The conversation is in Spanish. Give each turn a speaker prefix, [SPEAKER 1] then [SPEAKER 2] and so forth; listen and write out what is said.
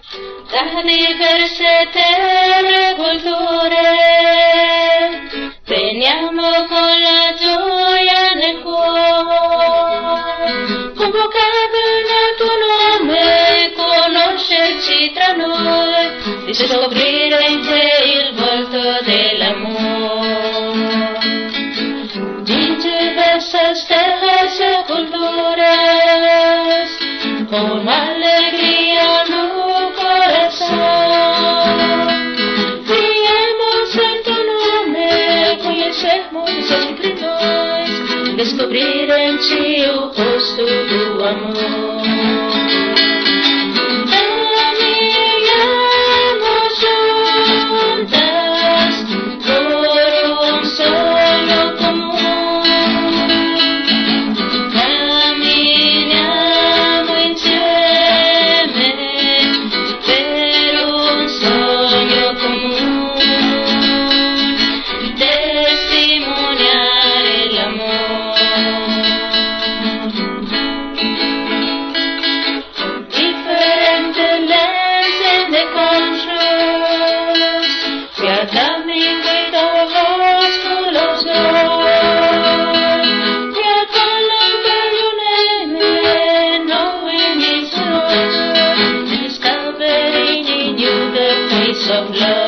[SPEAKER 1] Da diverse terre e culture, veniamo con la gioia nel cuore, convocando nel tuo nome, conoscerci tra noi, di scoprire in te il volto dell'amore. Di diversas terras e culturas, con alegría no corazón, viemos en tu nombre, conhecemos entre nós, descobrir en ti o rosto do amor. Caminhamos juntas por um sonho comum. Caminhamos insieme per un sogno comune, testimoniare l'amore. Differente lenses de contrast, we are coming with our hearts full of joy. We are calling by your name, knowing it's yours, and discovering in you the face of love.